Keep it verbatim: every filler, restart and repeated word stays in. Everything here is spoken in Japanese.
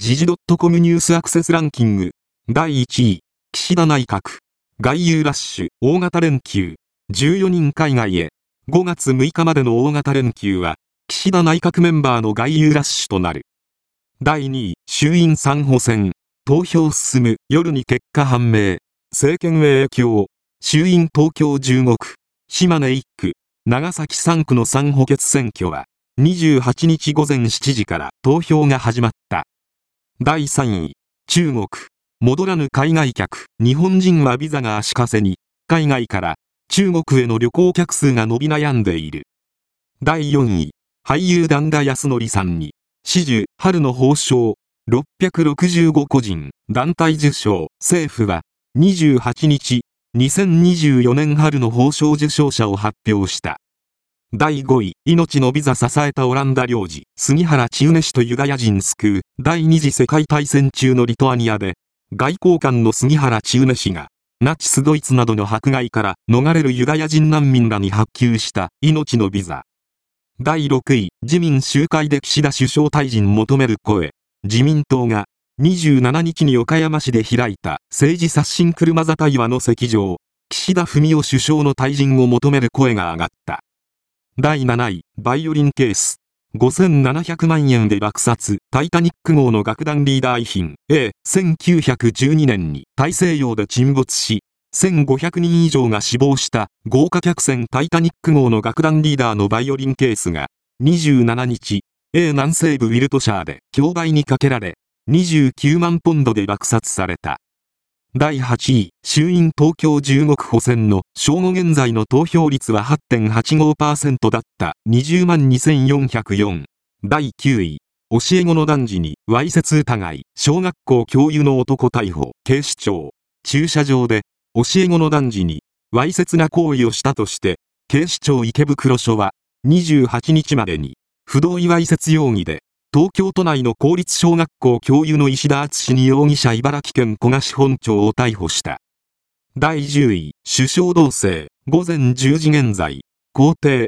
時事 .com ニュースアクセスランキング。だいいちい、岸田内閣。外遊ラッシュ、大型連休。じゅうよにん海外へ。ごがつむいかまでの大型連休は、岸田内閣メンバーの外遊ラッシュとなる。だいにい、衆院さんほ選。投票進む、夜に結果判明。政権へ影響。衆院東京じゅうごく、島根いっく、長崎さんくのさん補欠選挙は、にじゅうはちにちごぜんしちじから投票が始まった。だいさんい、中国。戻らぬ海外客。日本人はビザが足かせに、海外から中国への旅行客数が伸び悩んでいる。だいよんい、俳優段田安則さんに、紫綬春の褒章、ろっぴゃくろくじゅうご個人、団体受賞。政府は、にじゅうはちにち、にせんにじゅうよねん春の褒章受賞者を発表した。だいごい、命のビザ支えたオランダ領事、杉原千畝氏とユダヤ人救う。第二次世界大戦中のリトアニアで、外交官の杉原千畝氏が、ナチスドイツなどの迫害から逃れるユダヤ人難民らに発給した命のビザ。だいろくい、自民集会で岸田首相退陣求める声。自民党がにじゅうしちにちに岡山市で開いた政治刷新車座対話の席上、岸田文雄首相の退陣を求める声が上がった。だいなない、バイオリンケース。ごせんななひゃくまんえんで落札。タイタニック号の楽団リーダー遺品 A。せんきゅうひゃくじゅうにねんに大西洋で沈没し、せんごひゃくにん以上が死亡した豪華客船タイタニック号の楽団リーダーのバイオリンケースがにじゅうしちにち、A 南西部ウィルトシャーで競売にかけられ、にじゅうきゅうまんポンドで落札された。だいはちい、衆院東京じゅうごく補選の正午現在の投票率は はってんはちごパーセント だった。にじゅうまんにせんよんひゃくよん。だいきゅうい、教え子の男児にわいせつ疑い。小学校教諭の男逮捕。警視庁。駐車場で教え子の男児にわいせつな行為をしたとして、警視庁池袋署はにじゅうはちにちまでに不同意わいせつ容疑で東京都内の公立小学校教諭の石田敦に容疑者茨城県古河市本町を逮捕した。だいじゅうい、首相動静。ごぜんじゅうじ現在、公邸、